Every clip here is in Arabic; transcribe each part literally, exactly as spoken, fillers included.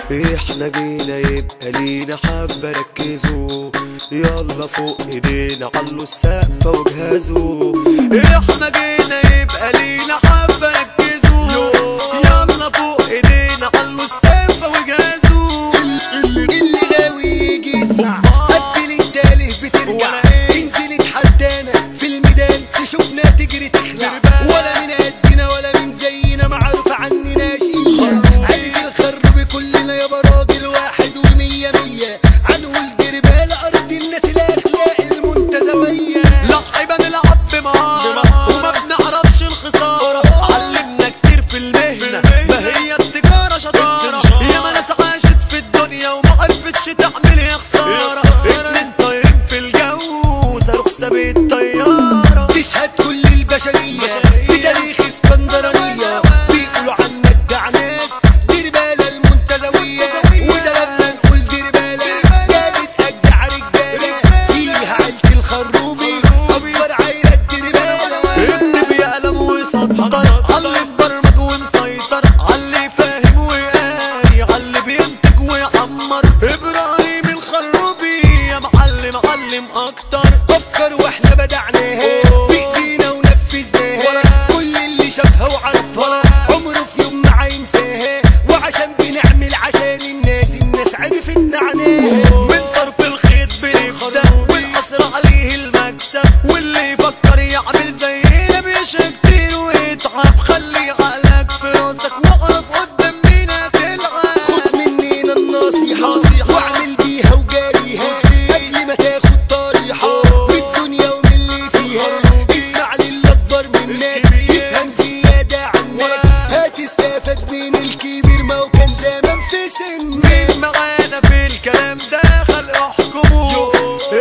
احنا جينا يبقى لينا حبة ركزوا، يلا فوق ايدينا علوا السقفة وجهزوا. احنا جينا يبقى لينا حبة ركزوا، يلا فوق ايدينا علوا السقفة وجهزوا. اللي ناوي يجي يسمع قد التالي بترجع، تنزل تحدانا في الميدان تشوفنا تجري تخلع، ولا من قدنا ولا من زينا معروف عننا شقية. عيلة الخرب كلنا يابا راجل واحد ومية مية، هنقول جربال أرض الناس الأخلاق المنتزوية. لعيبة نلعب بمهارة وما بنعرفش الخسارة، علمنا كتير في المهنة ما هي التجارة شطارة، ياما ناس عاشت في الدنيا وما عرفتش تعمل يا خسارة. اتنين طايرين في الجو صاروخ سابق الطيارة، تشهد كل البشرية بتاريخ اسكندرانية، بيقولوا عنك جدع ناس دربالة المنتزوية. وده لما نقول دربالة جابت أجدع رجالة، فيها عيلة الخروبي أكبر عيلة دربالة. اكتب يقلم وسطر، علم برمج ومسيطر، علي فاهم وقاري، علي بينتج ويعمر. ابراهيم الخروبي يا معلم علم اكتر، أفكار واحنا بدعناها بإيدينا ونفذناها، كل اللي شافها وعرفها عمره في يوم ما هينساها. وعشان بنعمل عشان الناس الناس عرفتنا عناها. من طرف الخيط بنبدأ والأسرع عليه المكسب، واللي يفكر يعمل زينا بيشق كتير ويتعب. خلي عقلك في راسك واعرف قدام مين هتلعب. خد مننا النصيحة واعمل بيها وجاريها قبل ما تاخد طريحة بالدنيا ومن اللي فيها. اسمع للي أكبر منك يفهم زيادة عنك، هتستفاد من الكبير ما هو كان زمان في سنك. مين معانا في الكلام ده خلق احكموا،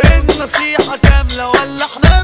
النصيحة كاملة ولا احنا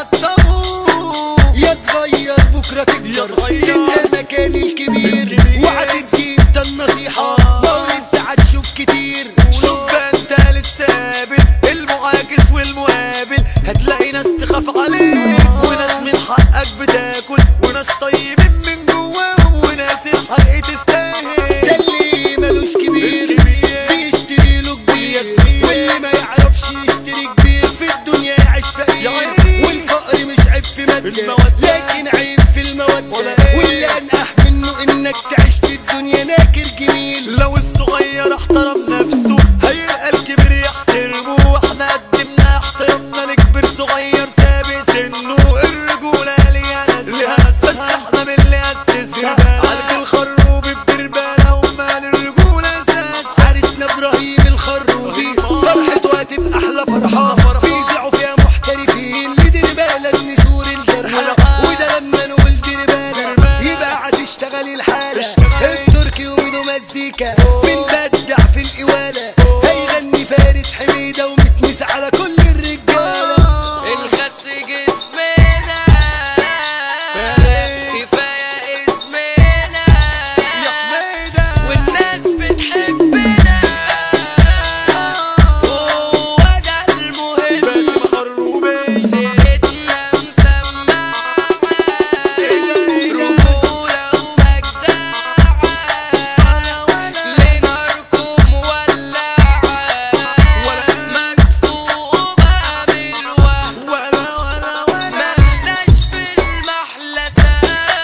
بنقطموا. يا صغير بكرة تكبر تبقى مكان الكبير، وهتدي انت النصيحة ما هو لسه هتشوف كتير. شوف انت للثابت المعاكس والمقابل، هتلاقي ناس تخاف عليك وناس من حقك بتاكل، وناس طيبين من جواهم وناس الحق تستاهل. ده اللي ملوش كبير بيشتري له كبير، واللي ما يعرفش يشتري كبير في الدنيا يعيش فقير. والفقر مش عيب في مادة لكن عيب في المودة، واللي انقح منه انك تعيش في الدنيا ناكر جميل. لو الصغير احترم نفسه هيبقى الكبير يحترمه، واحنا قدمنا احترامنا لكبير صغير سابق سنه. الرجولة ليها ناسها بس احنا من اللي اسسها، عيلة الخروبي بدربالة ومال الرجولة اساس. عريسنا ابراهيم الخروبي فرحته هتبقى احلى فرحة، بيذيعوا فيها محترفين لدربالة النسور الجرحى. وده لما نقول دربالة يبقى هتشتغل الحالة. التركي وميدو مزيكا بنبدع في القوالة، هيغني فارس حميدة ومتمس على كل الرجالة. الخس جسمنا كفاية اسمنا يا حميدة والناس بتحبنا، هو ده المهم. باسم خروبي سيرتنا مسمعة رجولة ومجدعة، لناركم ولعة مدفوق بقى بالوهم. ولا ولا ولا ملناش في المحلسة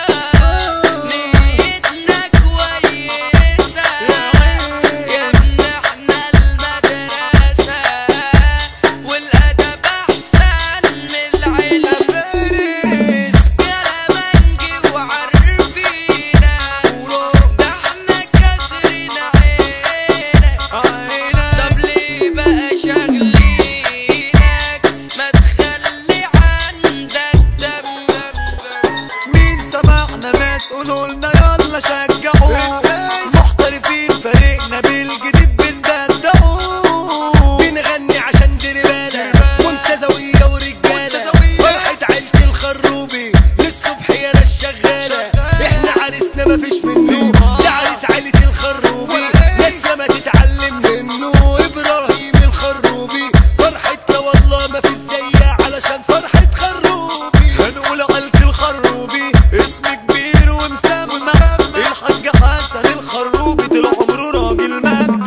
نيتنا كويسة، يا ابن احنا المدرسة والأدب أحسن من العلم. فارس يا منجي وعرفينا ده احنا كاسرين عينك. عينك طب ليه بقى شاغلينك ما تخلي عندك دم. مين سمعنا ناس قولولنا يلا شجعوا، محترفين فريقنا بالجديد بندلعوا. بنغني عشان دربالة منتزوية ورجالة، فرحة عيلة الخروبي للصبح يا ناس شغالة. احنا عريسنا مفيش منه، ده عريس عيلة الخروبي ناس ياما تتعلم منه. ابراهيم الخروبي فرحتنا والله مفيش زيها علشان فرحة خروبي. هنقول عيلة الخروبي اسم كبير ومسمى، الحاج حسن الخروبي طول عمره راجل مجد.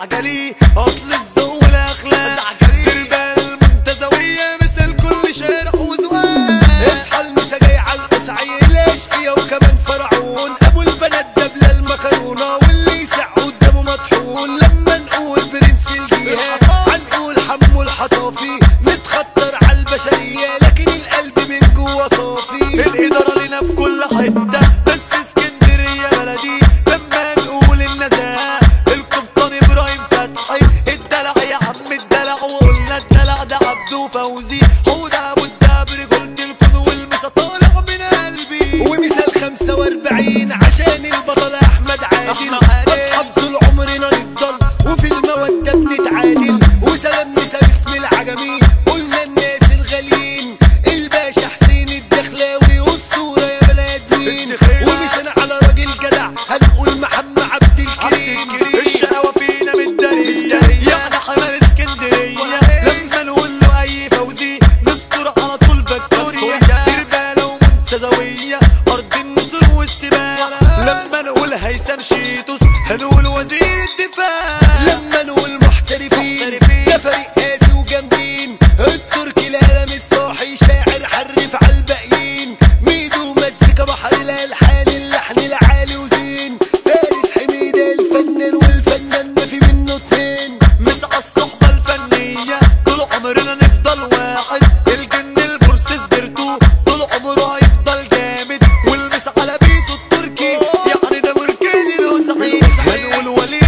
زعجلي اصل الذوق والاخلاق زعجلي تربال المنتزوية مثل كل شارع وزوان. اصحى المسا جاي على القصعي الاشقية وكمان فرعون ابو البنات دبلة المكرونة واللي يسع قدامه مطحون. لما نقول برنس الجيهة هنقول حمو الحصافي متخطر على البشرية لكن القلب من جوا صافي. الإدارة لنا في كل حتة بس اسكندرية بلدي. لما نقول النزاهة القبطان إبراهيم فتحي الدلع يا عم الدلع وقلنا الدلع ده عبده فوزي حودة أبو الدبر قلت الكون والمسا طالع من قلبي. ومثال خمسة واربعين عشان البطل أحمد عادل. أصحاب طول عمرنا نفضل وفي المودة بنتعادل. وسلام مسا باسم العجمي قلنا الناس الغاليين الباشا حسين الدخلاوي أسطورة يا بني آدمين. ومثال على راجل جدع هنقول محمد عبد الكريم. الشقاوة فينا متدارية يعني حمال اسكندرية. لما نقول له أي فوزي نذكر على طول فاكتوريا تربالة ومنتزوية أرض النسور والسباع. لما نقول هيثم شيتوس هنقول وزير الدفاع. لما نقول محترفين ده فريق قاسي وجامدين. التركي القلم الصاحي شاعر حرف على الباقيين. ميدو مزيكا بحر الالحان اللحن العالي وزين. فارس حميدة الفنان والفنان ما في منه اتنين. مسعى الصحبة الفنية طول عمرنا نفضل واحد. الجن البورس سبرتو طول عمره هيفضل جامد. والمسعى على بيسو التركي يعني ده مركان الوسعي. هنقول وليد